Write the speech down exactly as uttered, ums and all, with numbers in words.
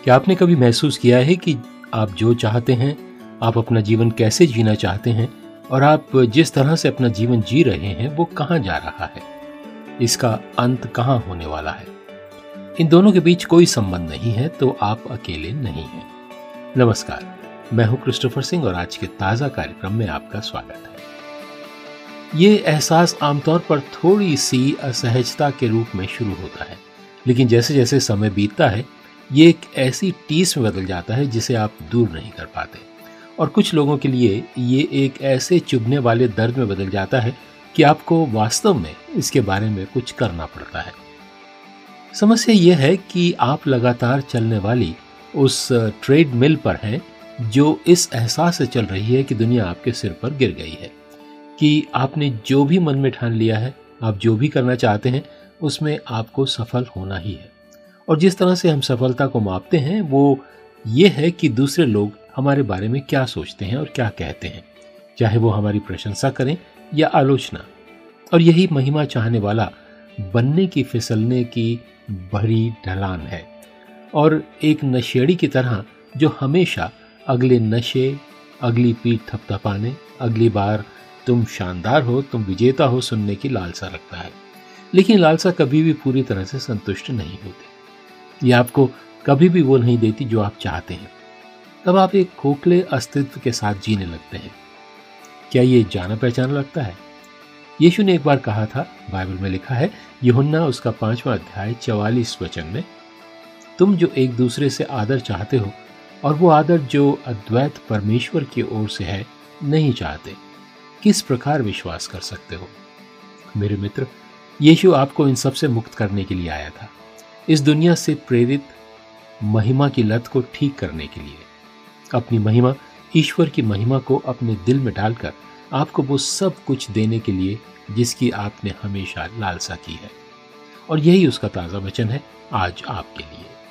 क्या आपने कभी महसूस किया है कि आप जो चाहते हैं, आप अपना जीवन कैसे जीना चाहते हैं और आप जिस तरह से अपना जीवन जी रहे हैं वो कहाँ जा रहा है, इसका अंत कहाँ होने वाला है? इन दोनों के बीच कोई संबंध नहीं है तो आप अकेले नहीं हैं। नमस्कार, मैं हूं क्रिस्टोफर सिंह और आज के ताज़ा कार्यक्रम में आपका स्वागत है। ये एहसास आमतौर पर थोड़ी सी असहजता के रूप में शुरू होता है, लेकिन जैसे जैसे समय बीतता है ये एक ऐसी टीस में बदल जाता है जिसे आप दूर नहीं कर पाते। और कुछ लोगों के लिए ये एक ऐसे चुभने वाले दर्द में बदल जाता है कि आपको वास्तव में इसके बारे में कुछ करना पड़ता है। समस्या ये है कि आप लगातार चलने वाली उस ट्रेडमिल पर हैं जो इस एहसास से चल रही है कि दुनिया आपके सिर पर गिर गई है, कि आपने जो भी मन में ठान लिया है, आप जो भी करना चाहते हैं उसमें आपको सफल होना ही है। और जिस तरह से हम सफलता को मापते हैं वो ये है कि दूसरे लोग हमारे बारे में क्या सोचते हैं और क्या कहते हैं, चाहे वो हमारी प्रशंसा करें या आलोचना। और यही महिमा चाहने वाला बनने की फिसलने की बड़ी ढलान है, और एक नशेड़ी की तरह जो हमेशा अगले नशे, अगली पीठ थपथपाने, अगली बार तुम शानदार हो, तुम विजेता हो सुनने की लालसा रखता है। लेकिन लालसा कभी भी पूरी तरह से संतुष्ट नहीं होती। ये आपको कभी भी वो नहीं देती जो आप चाहते हैं। तब आप एक खोखले अस्तित्व के साथ जीने लगते हैं। क्या ये जाना पहचाना लगता है? यीशु ने एक बार कहा था, बाइबल में लिखा है, यूहन्ना उसका पांचवा अध्याय चवालीस वचन में, तुम जो एक दूसरे से आदर चाहते हो और वो आदर जो अद्वैत परमेश्वर की ओर से है नहीं चाहते, किस प्रकार विश्वास कर सकते हो? मेरे मित्र, यीशु आपको इन सब से मुक्त करने के लिए आया था, इस दुनिया से प्रेरित महिमा की लत को ठीक करने के लिए। अपनी महिमा, ईश्वर की महिमा को अपने दिल में डालकर आपको वो सब कुछ देने के लिए जिसकी आपने हमेशा लालसा की है। और यही उसका ताज़ा वचन है आज आपके लिए।